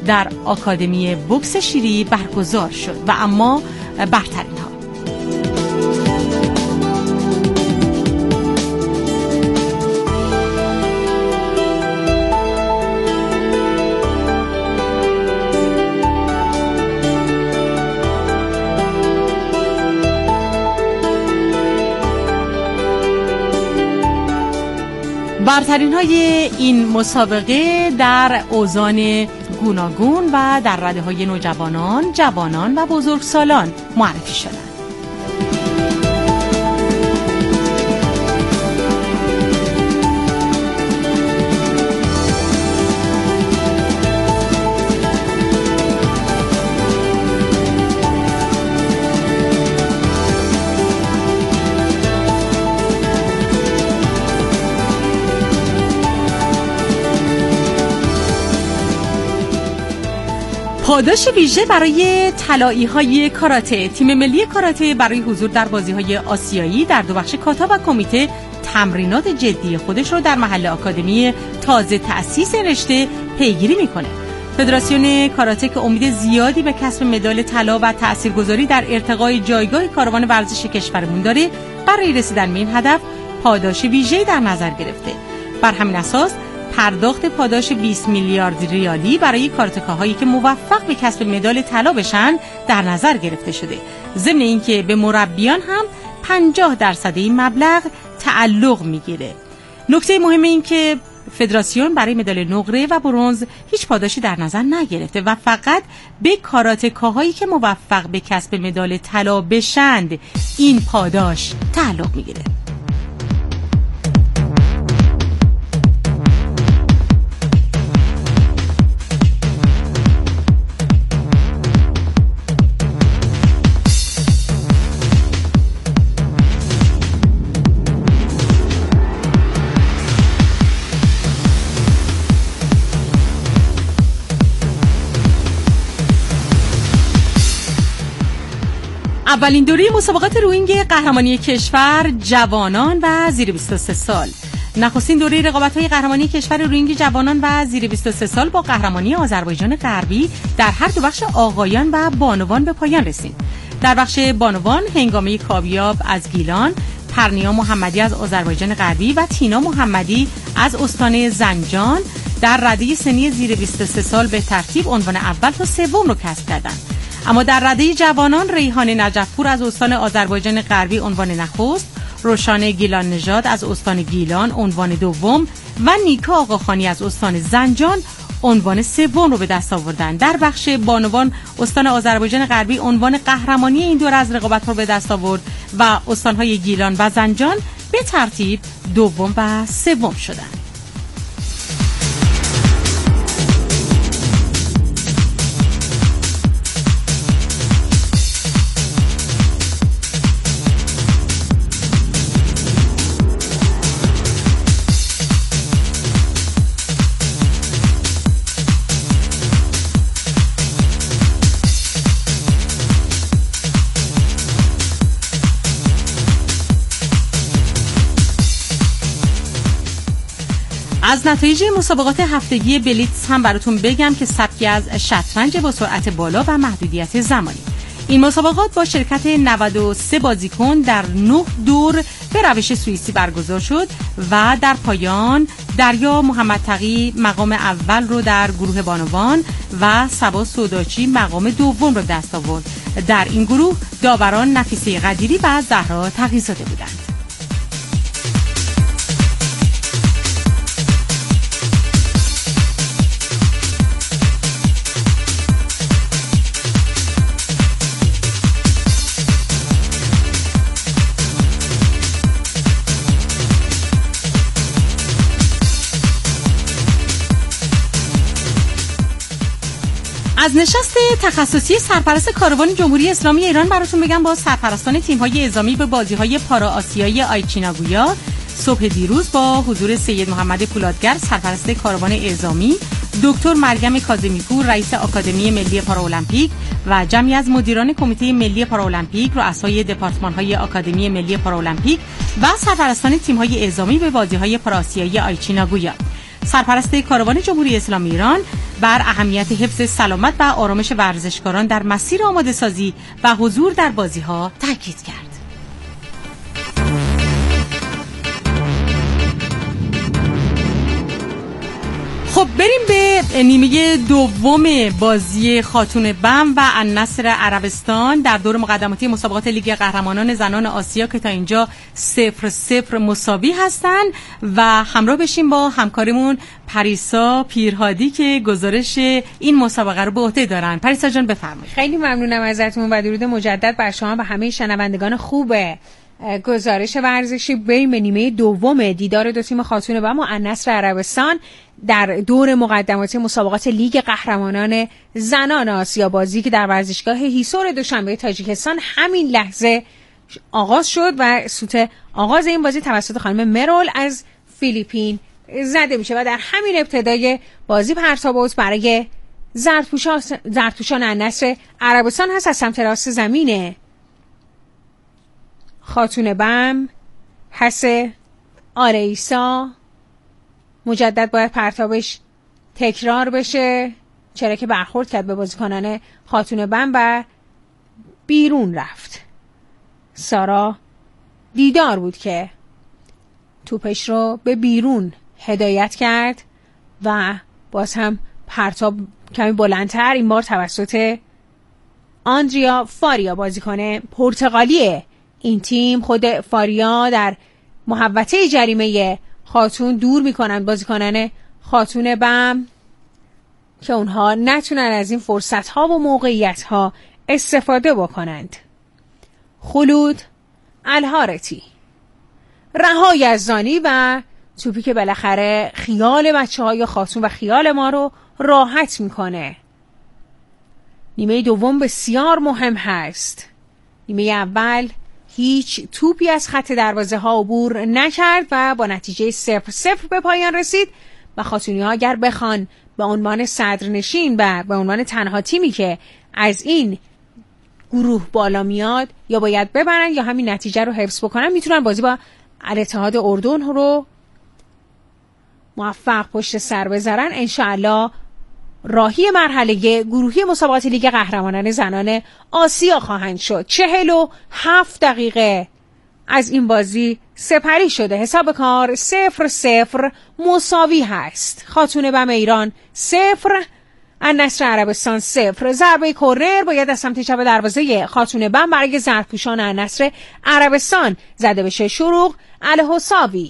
در آکادمی بوکس شیری برگزار شد و اما برترین ها. برترین های این مسابقه در اوزان گوناگون و در رده های نوجوانان، جوانان و بزرگسالان معرفی شدند. پاداش ویژه برای طلایی‌های کاراته. تیم ملی کاراته برای حضور در بازی‌های آسیایی در دو بخش کاتا و کمیته تمرینات جدی خودش رو در محل آکادمی تازه تأسیس رشته پیگیری میکنه. فدراسیون کاراته که امید زیادی به کسب مدال طلا و تاثیرگذاری در ارتقای جایگاه کاروان ورزش کشورمون داره، برای رسیدن به این هدف پاداش ویژه‌ای در نظر گرفته. بر همین اساس پرداخت پاداش 20 میلیارد ریالی برای کاراتکاهایی که موفق به کسب مدال طلا بشن در نظر گرفته شده. ضمن اینکه به مربیان هم 50% این مبلغ تعلق میگیره. نکته مهم این که فدراسیون برای مدال نقره و برنز هیچ پاداشی در نظر نگرفته و فقط به کاراتکاهایی که موفق به کسب مدال طلا بشند این پاداش تعلق میگیره. اولین دوره مسابقات روینگ قهرمانی کشور جوانان و زیر 23 سال. نخستین دوره رقابت‌های قهرمانی کشور روینگ جوانان و زیر 23 سال با قهرمانی آذربایجان غربی در هر دو بخش آقایان و بانوان به پایان رسید. در بخش بانوان هنگامه کاویاب از گیلان، پرنیا محمدی از آذربایجان غربی و تینا محمدی از استان زنجان در رده سنی زیر 23 سال به ترتیب عنوان اول تا سوم رو کسب کردند. اما در رده جوانان ریحان نجفپور از استان آذربایجان غربی عنوان نخست، روشان گیلان نژاد از استان گیلان عنوان دوم و نیکا آقاخانی از استان زنجان عنوان سوم رو به دست آوردند. در بخش بانوان استان آذربایجان غربی عنوان قهرمانی این دوره از رقابت رو به دست آورد و استان‌های گیلان و زنجان به ترتیب دوم و سوم شدند. از نتایج مسابقات هفتگی بلیتز هم براتون بگم که سبکی از شطرنج با سرعت بالا و محدودیت زمانی. این مسابقات با شرکت 93 بازیکن در 9 دور به روش سوئیسی برگزار شد و در پایان دریا محمد تقی مقام اول رو در گروه بانوان و صبا سوداچی مقام دوم رو دست آورد. در این گروه داوران نفیسه قدیری و زهرا تقی‌زاده بودند. از نشست تخصصی سرپرست کاروان جمهوری اسلامی ایران براتون بگم با سرپرستان تیم‌های اعزامی به بازی‌های پارا آسیایی آیچی ناگویا صبح دیروز با حضور سید محمد پولادگر سرپرست کاروان اعزامی، دکتر مریم کاظمی‌پور رئیس آکادمی ملی پارالمپیک و جمعی از مدیران کمیته ملی پارالمپیک، رؤسای دپارتمان‌های آکادمی ملی پارالمپیک و سرپرستان تیم‌های اعزامی به بازی‌های پارا آسیایی آیچی ناگویا. سرپرست کاروان جمهوری اسلامی ایران بر اهمیت حفظ سلامت و آرامش ورزشکاران در مسیر آماده سازی و حضور در بازی‌ها تاکید کرد. خب بریم به نیمه دوم بازی خاتون بم و النصر عربستان در دور مقدماتی مسابقات لیگ قهرمانان زنان آسیا که تا اینجا 0-0 مساوی هستن و همراه بشیم با همکارمون پریسا پیرهادی که گزارش این مسابقه رو به عهده دارن. پریسا جان بفرمایید. خیلی ممنونم ازتون و درود مجدد بر شما و همه شنوندگان خوبه. گزارش ورزشی بین نیمه دوم دیدار دو تیم خاتون بم و النصر عربستان در دور مقدماتی مسابقات لیگ قهرمانان زنان آسیا بازی که در ورزشگاه هیسور دوشنبه تاجیکستان همین لحظه آغاز شد و سوت آغاز این بازی توسط خانم مرول از فیلیپین زده میشه و در همین ابتدای بازی پرتاب آوت برای زرتپوشان النصر عربستان هست از سمت راست زمینه. خاتون بم حسه آریسا مجدد باید پرتابش تکرار بشه چرا که برخورد کرد به بازیکنان خاتون بم و بیرون رفت. سارا دیدار بود که توپش رو به بیرون هدایت کرد و باز هم پرتاب کمی بلندتر این بار توسط آندریا فاریا بازیکن پرتغالیه. این تیم خود فاریا در محوطه جریمه خاتون دور میکنن بازیکنان خاتون بم که اونها نتونن از این فرصت ها و موقعیت ها استفاده بکنند. خلود الحارتی رها یزدانی و توپی که بالاخره خیال بچه های خاتون و خیال ما رو راحت میکنه. نیمه دوم بسیار مهم هست. نیمه اول هیچ توپی از خط دروازه ها عبور نکرد و با نتیجه 0-0 به پایان رسید و خاتونی ها اگر بخوان به عنوان صدرنشین و به عنوان تنها تیمی که از این گروه بالا میاد یا باید ببرن یا همین نتیجه رو حفظ بکنن میتونن بازی با الاتحاد اردن رو موفق پشت سر بذارن. انشاءالله راهی مرحله گروهی مسابقات لیگ قهرمانان زنان آسیا خواهند شد. 47 دقیقه از این بازی سپری شده. حساب کار 0-0 مساوی هست. خاتون بم ایران 0 النصر عربستان 0. ضربه کرنر باید از سمت چپ دروازه خاتون بم برای زرتپوشان النصر عربستان زده بشه. شروق الحساوی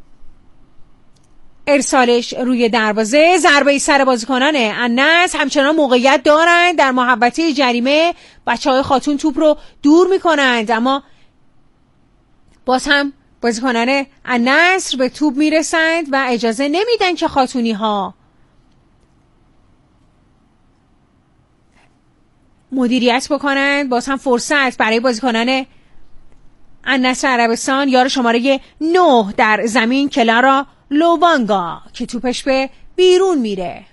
ارسالش روی دروازه، ضربه سر بازیکنان النصر همچنان موقعیت دارند در محوطه جریمه. بچه‌های خاتون توپ رو دور میکنند اما باز هم بازیکنان النصر به توپ میرسند و اجازه نمیدن که خاتونی ها مدیریت بکنند. باز هم فرصت برای بازیکنان النصر عربستان. یار شماره 9 در زمین کلارا لوبانگا که توپش به بیرون میره.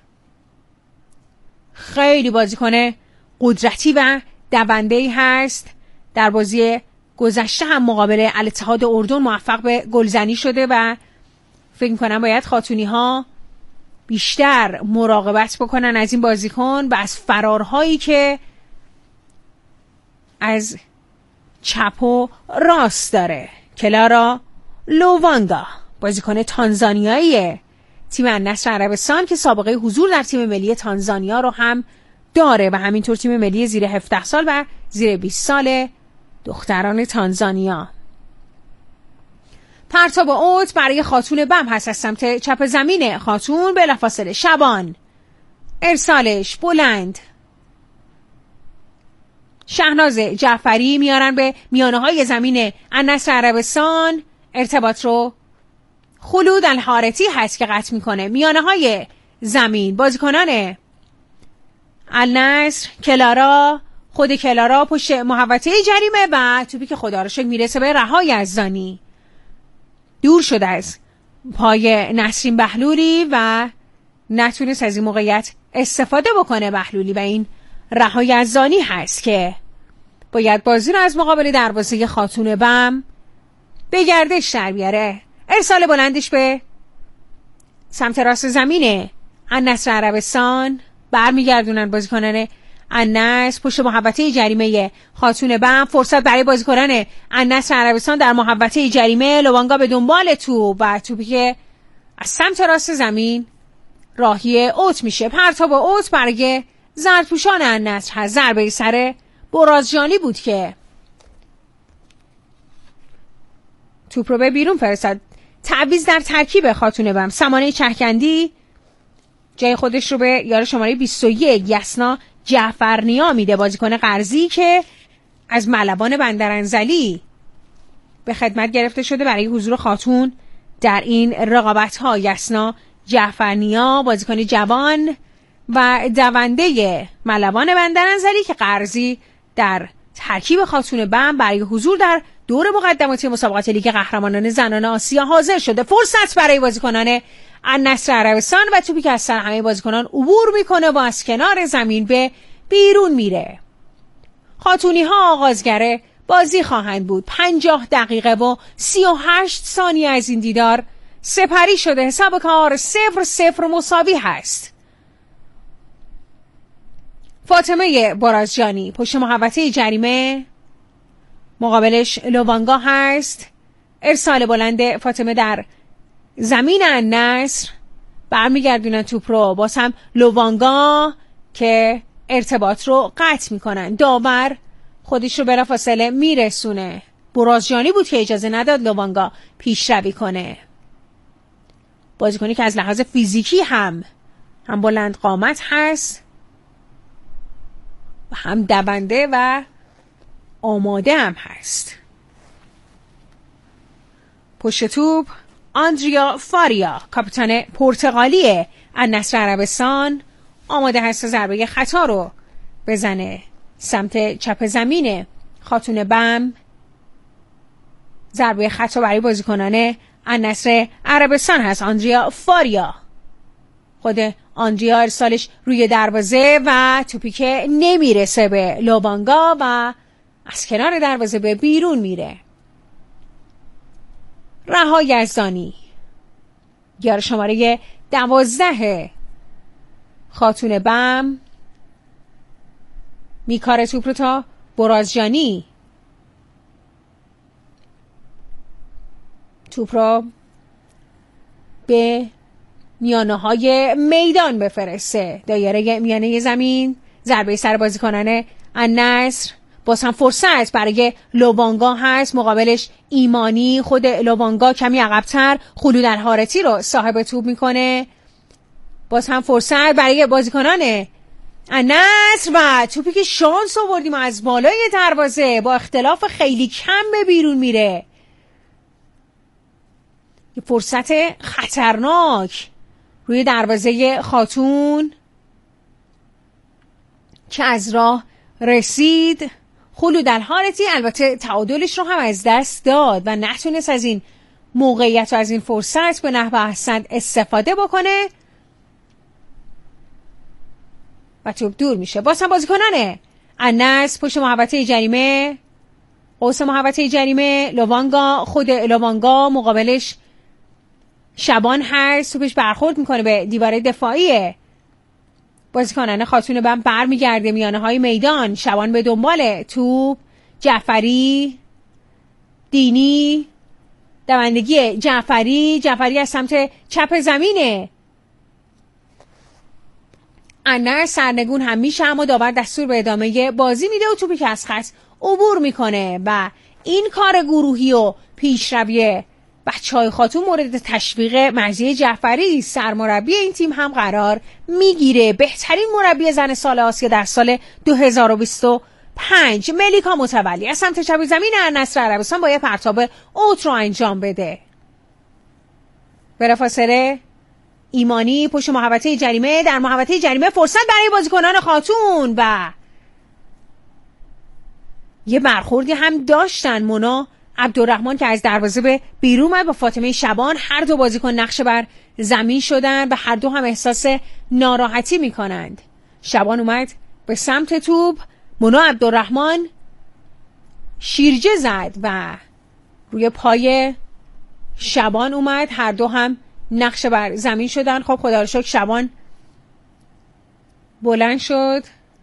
خیلی بازیکن قدرتی و دونده‌ای هست. در بازی گذشته هم مقابل الاتحاد اردن موفق به گلزنی شده و فکر می‌کنم باید خاتونی ها بیشتر مراقبت بکنن از این بازیکن و از فرارهایی که از چپ و راست داره. کلارا لووانگا بازیکن تانزانیایی تیم النصر عربستان که سابقه حضور در تیم ملی تانزانیا رو هم داره و همینطور تیم ملی زیر 17 سال و زیر 20 سال دختران تانزانیا. پرتاب اوت برای خاتون بم هست از سمت چپ زمین خاتون. بلافاصله شبان ارسالش بلند. شهناز جعفری میارن به میانه های زمین النصر عربستان. ارتباط رو خلود الحارتی هست که قطع میکنه میانه های زمین. بازیکنان النصر کلارا، خود کلارا پشت محوطه جریمه و توپی که خدا رو شکر میرسه به رها یزدانی. دور شده از پای نسرین بهلولی و نتونست از این موقعیت استفاده بکنه بهلولی و این رها یزدانی هست که باید بازی رو از مقابل دروازه خاتون بم به گردش در بیاره. ارسال بلندش به سمت راست زمین النصر عربستان برمیگردونن بازیکنان النصر پشت محوطه جریمه خاتون بم. فرصت برای بازیکنان النصر عربستان در محوطه جریمه. لوانگا به دنبال توپ و توپی که از سمت راست زمین راهی اوت میشه. پرتاب اوت برای زردپوشان النصر هست. ضربه سر برازجانی بود که توپ رو به بیرون فرستاد. تعویض در ترکیب خاتون بم. سمانه چهکندی جای خودش رو به یار شماره 21 یسنا جعفرنیا میده، بازیکن قرضی که از ملوان بندرانزلی به خدمت گرفته شده برای حضور خاتون در این رقابت ها. یسنا جعفرنیا بازیکن جوان و دونده ملوان بندرانزلی که قرضی در ترکیب خاتون بم برای حضور در دور مقدماتی مسابقات لیگ قهرمانان زنان آسیا حاضر شده. فرصت برای بازیکنان النصر عربستان و توپی که از سر همه بازیکنان عبور میکنه و از کنار زمین به بیرون میره. خاتونی ها آغازگر بازی خواهند بود. 50 دقیقه و 38 ثانیه از این دیدار سپری شده. حساب کار 0-0 مساوی هست. فاطمه برازجانی پشت محوطه جریمه، مقابلش لوانگا هست. ارسال بلند فاطمه در زمین النصر، برمیگردونن توپ رو. باز هم لوانگا که ارتباط رو قطع میکنن. داور خودش رو بلافاصله میرسونه. برازجانی بود که اجازه نداد لوانگا پیشروی کنه. بازیکنی که از لحاظ فیزیکی هم بلند قامت هست و هم دونده و آماده هم هست. پشت توپ آندریا فاریا کاپیتان پرتغالی النصر عربستان آماده هست ضربه خطا رو بزنه سمت چپ زمین خاتون بم. ضربه خطا برای بازیکنان النصر عربستان هست. آندریا فاریا، خود آندریا ارسالش روی دروازه و توپی که نمیرسه به لوانگا و از کنار دروازه به بیرون میره. رها یزدانی یار شماره 12 خاتون بم میکاره توپ رو تا برازجانی. توپ رو به میانه های میدان بفرسته. دایره میانه زمین. ضربه سر بازیکنان النصر. باز هم فرصت برای لوانگا هست. مقابلش ایمانی. خود لوانگا کمی عقب‌تر خلود الحارثی رو صاحب توپ میکنه. باز هم فرصت برای بازیکنان النصر و توپی که شانس آوردیم از بالای دروازه با اختلاف خیلی کم به بیرون میره. یه فرصت خطرناک روی دروازه خاتون که از راه رسید. خلود الحارثی البته تعادلش رو هم از دست داد و نتونست از این موقعیت و از این فرصت به نحو احسن استفاده بکنه و توپ دور میشه. باز هم بازیکنان النصر پشت محوطه جریمه، قوس محوطه جریمه. لوانگا، خود لوانگا مقابلش شبان هست. توپش برخورد میکنه به دیواره دفاعی بازیکنان خاتون بم. برمیگرده میانه های میدان. شبان به دنبال توپ. جعفری، دینی، دوندگی جعفری از سمت چپ زمینه. النصر سرنگون هم میشه اما داور دستور به ادامه بازی میده و توپی که از خط عبور میکنه و این کار گروهی و پیشروی بچهای خاتون مورد تشویق مهدی جعفری سرمربی این تیم هم قرار میگیره. بهترین مربی زن سال آسیا در سال 2025 ملیکا متولی از سمت چپ زمین النصر عربستان باید پرتاب اوت رو انجام بده. بلافاصله ایمانی پشت محوطه جریمه. در محوطه جریمه فرصت برای بازیکنان خاتون و یه برخوردی هم داشتن. مونا عبدالرحمن که از دروازه به بیرون اومد با فاطمه شبان. هر دو بازیکن نقش بر زمین شدن و هر دو هم احساس ناراحتی میکنند. شبان اومد به سمت توپ. مونا عبدالرحمن شیرجه زد و روی پای شبان اومد. هر دو هم نقشه بر زمین شدن. خب خدا رو شکر شبان بلند شد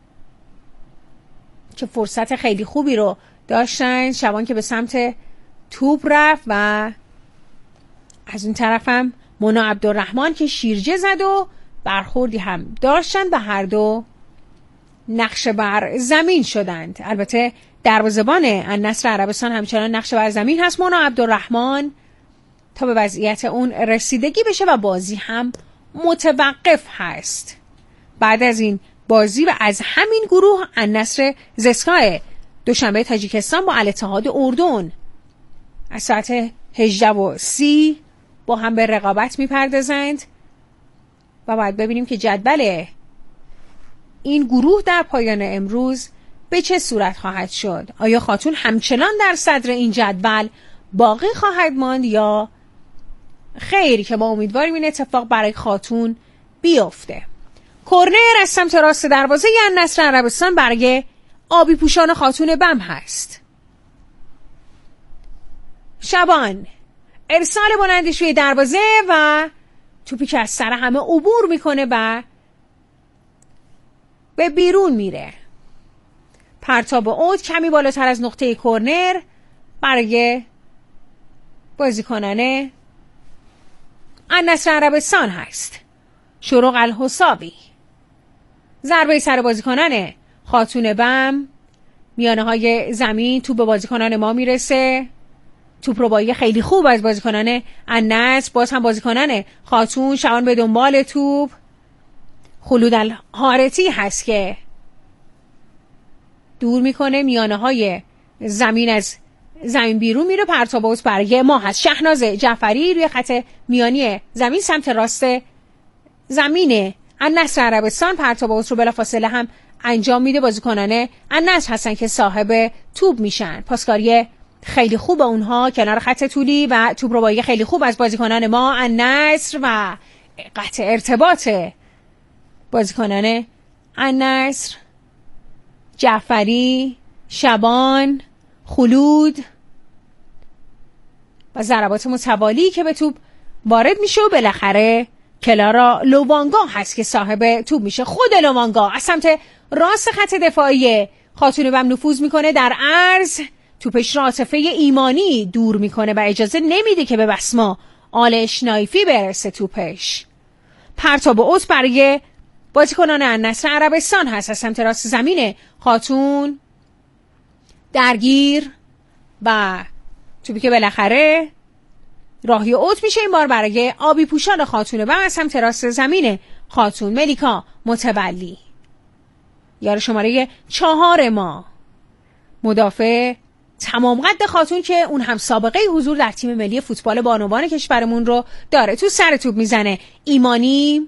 که فرصت خیلی خوبی رو داشتن. شبان که به سمت توپ رفت و از اون طرف هم مونا عبدالرحمن که شیرجه زد و برخوردی هم داشتن و هر دو نقشه بر زمین شدند. البته دروازه‌بان النصر عربستان همچنان نقشه بر زمین هست. مونا عبدالرحمن تا به وضعیت اون رسیدگی بشه و بازی هم متوقف هست. بعد از این بازی و از همین گروه النصر زسکای دوشنبه تاجیکستان با الاتحاد اردن از ساعت 18:30 با هم به رقابت میپردازند و باید ببینیم که جدول این گروه در پایان امروز به چه صورت خواهد شد. آیا خاتون همچنان در صدر این جدول باقی خواهد ماند یا خیر، که ما امیدواریم این اتفاق برای خاتون بیفته. کرنر از سمت راست دروازه النصر عربستان برای آبی پوشان خاتون بم هست. شبان ارسال بلندش روی دروازه و توپی که از سر همه عبور میکنه و به بیرون میره. پرتاب اوت کمی بالاتر از نقطه کرنر برای بازیکنان النصر عربستان هست. شروق الحسابی ضربه سر بازیکنان خاتون بم میانه های زمین، توپ به بازیکنان ما میرسه. توپ رو با یه خیلی خوب از بازیکنان النصر، باز هم بازیکنان خاتون شبان به دنبال توپ. خلود الحارتی هست که دور میکنه، میانه های زمین از زمین بیرون میره. پرتاب اوت برای ما هست. شهناز جعفری روی خط میانی زمین سمت راست زمین النصر عربستان پرتاب اوت رو بلافاصله هم انجام میده. بازیکنان النصر هستن که صاحب توپ میشن. پاسکاری خیلی خوب اونها کنار خط طولی و توپ رو با یه خیلی خوب از بازیکنان ما النصر و قطع ارتباط بازیکنان النصر جعفری، شبان، خلود و ضربات متوالی که به توپ وارد میشه و بالاخره کلارا لووانگا هست که صاحب توپ میشه. خود لووانگا از سمت راست خط دفاعی خاتون بم نفوذ میکنه در عرض. توپش را عاطفه ایمانی دور میکنه و اجازه نمیده که به بسما آل اشنایفی برسه توپش. پرتاب اوت برای بازیکنان النصر عربستان هست از سمت راست زمین خاتون درگیر و توپی که بالاخره راهی اوت میشه. این بار برای آبی پوشان خاتون بم از سمت راست زمین خاتون ملیکا متولی، یار شماره 4 ما، مدافع تمام قد خاتون که اون هم سابقه حضور در تیم ملی فوتبال بانوان کشورمون رو داره. تو سر توپ میزنه ایمانی.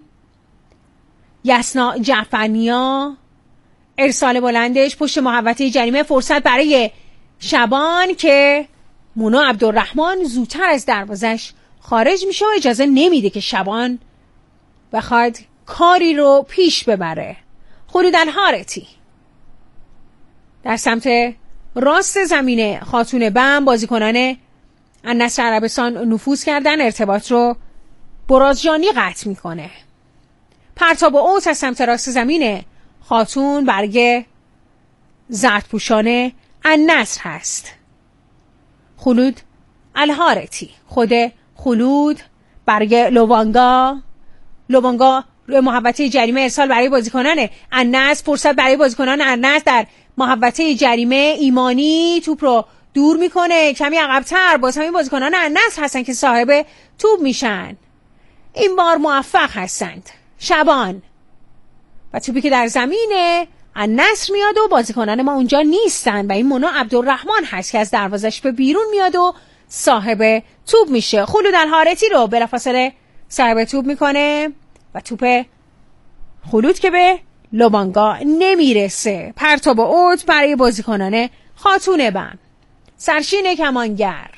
یسنا جعفرنیا ارسال بلندش پشت محوطه جریمه، فرصت برای شبان که مونا عبدالرحمن زودتر از دروازش خارج میشه و اجازه نمیده که شبان بخواد کاری رو پیش ببره. خلود الحارتی در سمت راست زمین خاتون بم بازیکنان النصر عربستان نفوذ کردن، ارتباط رو برازجانی قطع میکنه. پرتاب اوت از سمت راست زمین خاتون برای زردپوشان النصر هست. خلود الحارتی، خود خلود برای لووانگا روی محوطه جریمه ارسال برای بازیکنان النصر، فرصت برای بازیکنان النصر در محوطه جریمه. ایمانی توپ رو دور میکنه کمی عقب‌تر، باز همین بازیکنان النصر هستن که صاحب توپ میشن. این بار موفق هستند شبان و توپی که در زمین النصر میاد و بازیکنان ما اونجا نیستن و این مونا عبدالرحمن هست که از دروازش به بیرون میاد و صاحب توپ میشه. خلود الحارتی رو بلافاصله صاحب توپ میکنه و توپ خلود که به لوبانگا نمیرسه. پرتاب اوت برای بازیکنان خاتون بم. سرشین کمانگر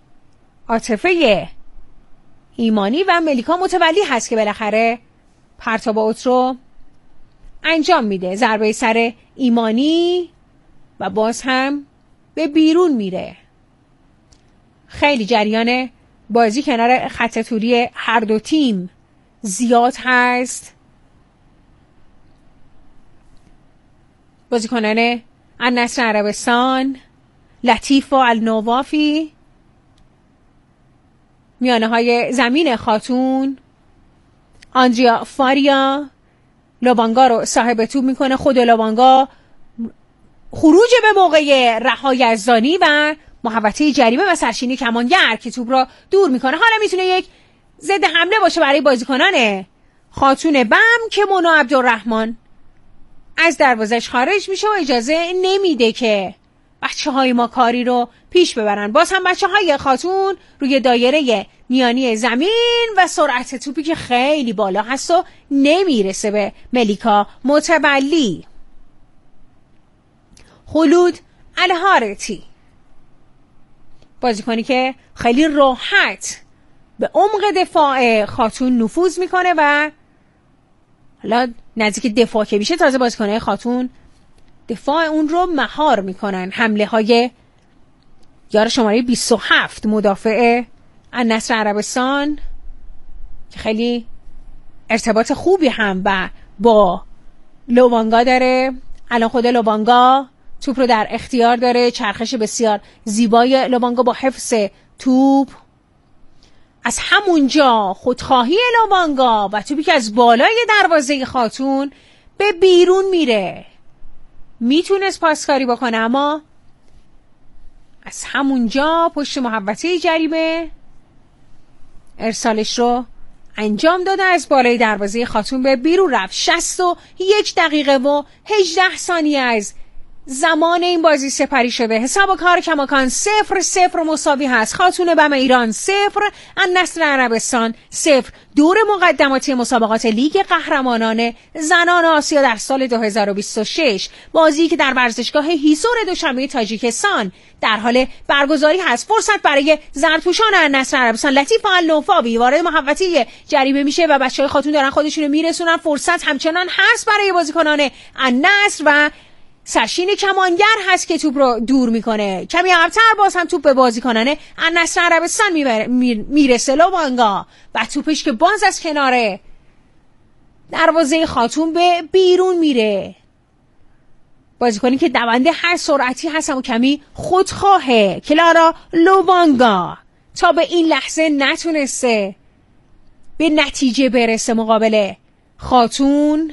عاطفه ایمانی و ملیکا متولی هست که بالاخره پرتاب اوت رو انجام میده. ضربه سر ایمانی و باز هم به بیرون میره. خیلی جریان بازی کنار خط طولی هر دو تیم زیاد هست. بازیکنان النصر عربستان لطیف و النوافی، میانه های زمین خاتون آندریا فاریا لوبانگا رو صاحب توپ میکنه. خود لوبانگا خروج به موقع رهایی از زانی و محوطه جریمه و سرشینی کمانگر که توپ رو دور میکنه. حالا میتونه یک ضد حمله باشه برای بازیکنان خاتون بم که مونا عبدالرحمن از دروازش خارج میشه و اجازه نمیده که بچه های ما کاری رو پیش ببرن. باز هم بچه های خاتون روی دایره میانی زمین و سرعت توپی که خیلی بالا هست و نمیرسه به ملیکا متولی. خلود الحارتی بازیکنی که خیلی راحت به عمق دفاع خاتون نفوذ میکنه و حالا نزدیک دفاع که میشه تازه بازیکنای خاتون دفاع اون رو مهار میکنن. حمله های یار شماره 27 مدافع النصر عربستان که خیلی ارتباط خوبی هم با لوبانگا داره. الان خود لوبانگا توپ رو در اختیار داره. چرخش بسیار زیبای لوبانگا با حفظ توپ. از همونجا خودخواهی لوبانگا و توپی که از بالای دروازه خاتون به بیرون میره. میتونست پاسکاری بکنه اما از همونجا پشت محوطه جریمه ارسالش رو انجام داده. از بالای دروازه خاتون به بیرون رفت. 61 دقیقه و 18 ثانیه از زمان این بازی سپری شده. حساب کار کماکان 0-0 مساوی هست. خاتون بم ایران 0، النصر عربستان 0. دور مقدماتی مسابقات لیگ قهرمانان زنان آسیا در سال 2026 بازی که در ورزشگاه هیسور دوشنبه تاجیکستان در حال برگزاری هست. فرصت برای زرتوشان النصر عربستان. لطیف النوفاوی وارد محوطه جریمه میشه و بچهای خاتون دارن خودشونو میرسونن. فرصت همچنان هست برای بازیکنان النصر و سرشین کمانگر هست که توپ رو دور میکنه. کمی عقب‌تر باز هم توپ به بازیکنان النصر عربستان میرسه. لوبانگا و توپش که باز از کنار دروازه خاتون به بیرون میره. بازیکنی که دونده هر سرعتی هست و کمی خودخواهه. کلارا لوبانگا تا به این لحظه نتونسته به نتیجه برسه مقابل خاتون.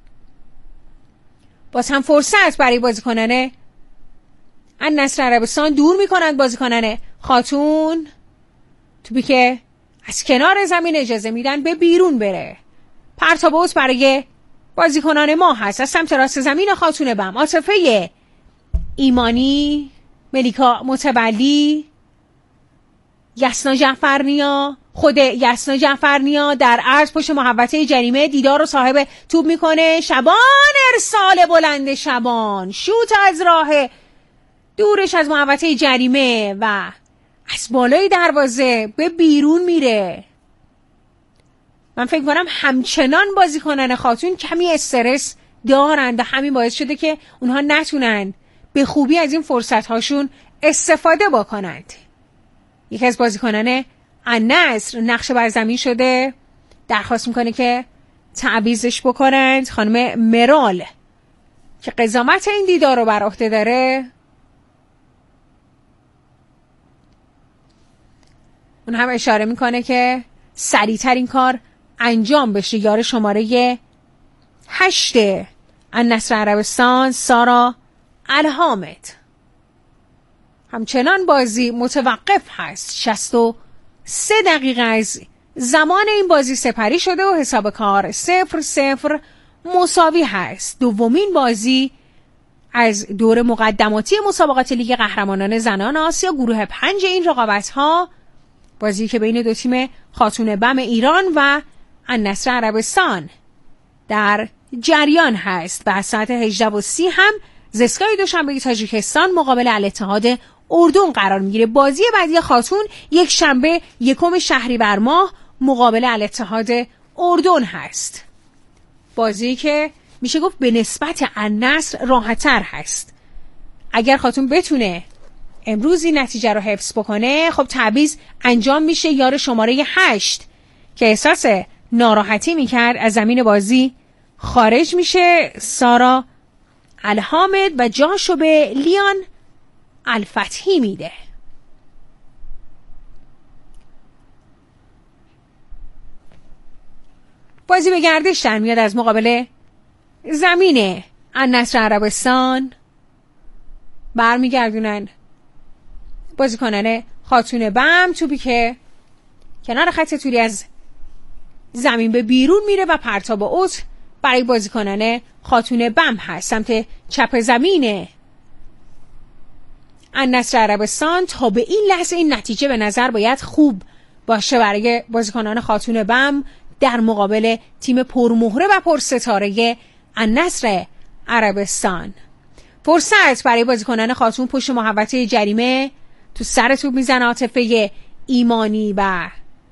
باز هم فرصت برای بازیکنان النصر عربستان. دور میکنند بازیکنان خاتون. توپی که از کنار زمین اجازه میدن به بیرون بره. پرتابوت برای بازیکنان ما هست از سمت راست زمین خاتون بم. عاطفه ایمانی، ملیکا متولی، یسنا جعفرنیا، خود یسنا جعفرنیا در عرض پشت محوطه جریمه دیدار رو صاحب توپ میکنه. شبان ارسال بلند شبان، شوت از راه دورش از محوطه جریمه و از بالای دروازه به بیرون میره. من فکر کنم همچنان بازیکنان خاتون کمی استرس دارند و همین باعث شده که اونها نتونن به خوبی از این فرصت هاشون استفاده بکنند. یکی از بازیکنان النصر نقش بر زمین شده، درخواست میکنه که تعویضش بکنند. خانم مرال که قضاوت این دیدار رو بر عهده داره، اون هم اشاره میکنه که سریعتر این کار انجام بشه. یار شماره 8 النصر عربستان سارا الحامد. همچنان بازی متوقف هست. 63 دقیقه از زمان این بازی سپری شده و حساب کار 0-0 مساوی هست. دومین بازی از دور مقدماتی مسابقات لیگ قهرمانان زنان آسیا گروه 5 این رقابت ها، بازی که بین دو تیم خاتون بم ایران و النصر عربستان در جریان هست. و ساعت 18:30 هم زسکای دوشنبه تاجیکستان مقابل الاتحاد اردن قرار میگیره. بازی بعدی خاتون یک شنبه 1 شهریور ماه مقابل الاتحاد اردن هست. بازی که میشه گفت به نسبت النصر راحت‌تر هست. اگر خاتون بتونه امروز این نتیجه رو حفظ بکنه، خب تعویض انجام میشه. یار شماره 8 که احساس ناراحتی میکرد از زمین بازی خارج میشه، سارا الحامد، و جاشو به لیان الفتحی میده. بازی به گردش در میاد از مقابل زمین النصر عربستان. برمیگردونن بازیکنان خاتون بم، توپی که کنار خط توری از زمین به بیرون میره و پرتاب اوت برای بازیکنان خاتون بم هست. سمت چپ زمین النصر عربستان تا به این لحظه این نتیجه به نظر باید خوب باشه برای بازیکنان خاتون بم در مقابل تیم پرمهره و پرستاره النصر عربستان. فرصت برای بازیکنان خاتون پشت محوطه جریمه، تو سر توپ میزنه عاطفه ایمانی و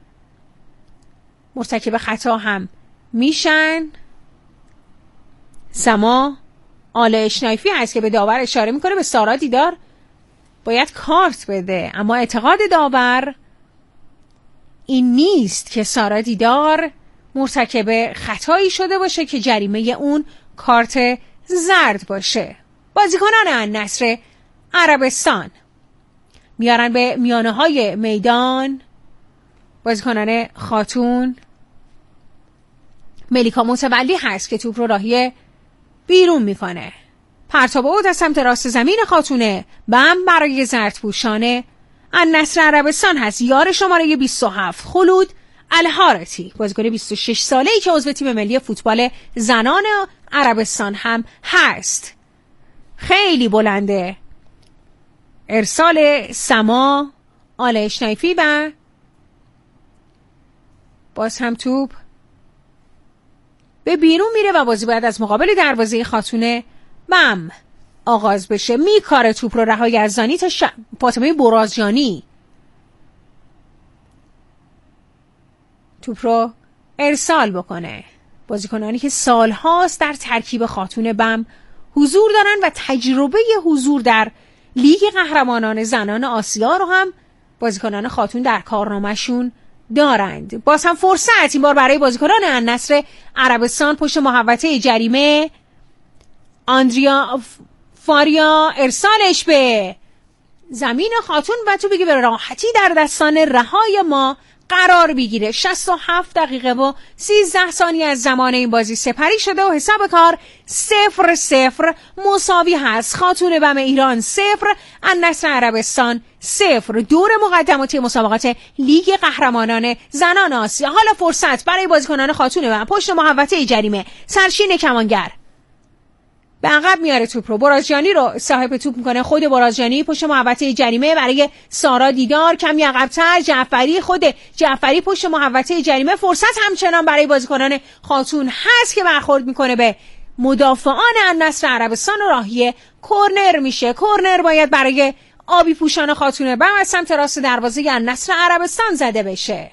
مرتکب خطا هم میشن. سما آل اشنایفی هست که به داور اشاره میکنه به سارا دیدار باید کارت بده، اما اعتقاد داور این نیست که سارا دیدار مرتکب خطایی شده باشه که جریمه اون کارت زرد باشه. بازیکنان النصر عربستان میارن به میانه های میدان. بازیکنان خاتون، ملیکا متولی هست که توپ رو راهی بیرون میکنه. پرتاب اوت از سمت راست زمین خاتونه بم برای زردپوشان النصر عربستان هست. یار شماره 27 خلود الحارتی، بازیکن 26 ساله‌ای که عضو تیم ملی فوتبال زنان عربستان هم هست. خیلی بلنده. ارسال سما آل اشنایفی و باز هم توپ به بیرون میره و بازی باید از مقابل دروازه خاتونه بم آغاز بشه. میکاره توپ رو رها یزدانی تا فاطمه برازجانی توپ رو ارسال بکنه. بازیکنانی که سالهاست در ترکیب خاتون بم حضور دارن و تجربه حضور در لیگ قهرمانان زنان آسیا رو هم بازیکنان خاتون در کارنامه‌شون دارند. باز هم فرصت این بار برای بازیکنان النصر عربستان پشت محوطه جریمه. آندریا فاریا ارسالش به زمین خاتون و تو بگی به راحتی در دستان رهای ما قرار بگیره. 67 دقیقه و 13 ثانیه از زمان این بازی سپری شده و حساب کار 0-0 مساوی هست. خاتون بم ایران 0، النصر عربستان 0. دور مقدماتی مسابقات لیگ قهرمانان زنان آسیا. حالا فرصت برای بازیکنان خاتون بم پشت محوطه جریمه. سرشین کمانگر به عقب میاره توپ رو، برازجانی رو صاحب توپ میکنه. خود برازجانی پشت محوطه جریمه برای سارا دیدار، کمی عقب‌تر جعفری، خود جعفری پشت محوطه جریمه. فرصت همچنان برای بازیکنان خاتون هست که برخورد میکنه به مدافعان النصر عربستان و راهی کورنر میشه. کورنر باید برای آبی پوشان خاتون بم از سمت راست دروازه النصر عربستان زده بشه.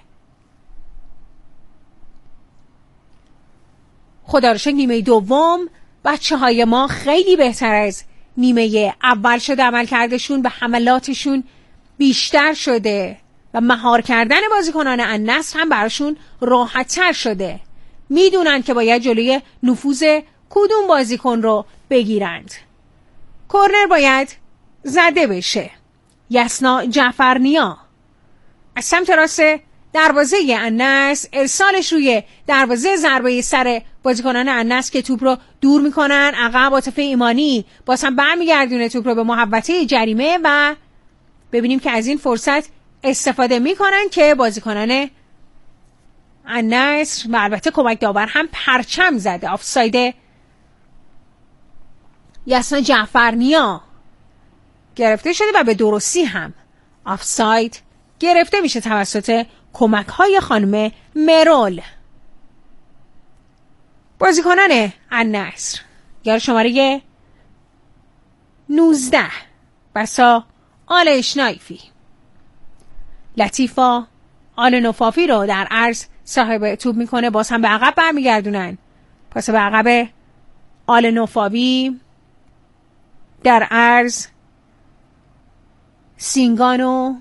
خدا رو شکر نیمه دوم بچه های ما خیلی بهتر از نیمه اول شده. عمل کردشون به حملاتشون بیشتر شده و مهار کردن بازیکنان النصر هم براشون راحت تر شده. میدونن که باید جلوی نفوذ کدوم بازیکن رو بگیرند. کورنر باید زده بشه. یسنا جعفرنیا از سمت راست دروازه النصر ارسالش روی دروازه، ضربه سر بازیکنان النصر که توپ رو دور میکنن. عقب عاطفه ایمانی باز هم برمیگردونه توپ رو به محوطه جریمه و ببینیم که از این فرصت استفاده میکنن که بازیکنان النصر و البته کمک داور هم پرچم زده. آفساید یسنا جعفرنیا گرفته شده و به درستی هم آفساید گرفته میشه توسط کمک های خانم مرول. بازیکنان النصر یار شماره 19 بسا آل اشنایفی، لطیفا آل نفافی رو در عرض صاحب توپ میکنه. باز هم به عقب برمیگردونن. پاس به عقب آل نفافی در عرض سینگانو،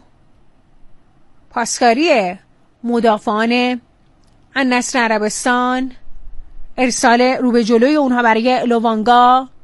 پاسکاری مدافعان النصر عربستان، ارسال رو به جلوی اونها برای لوانگا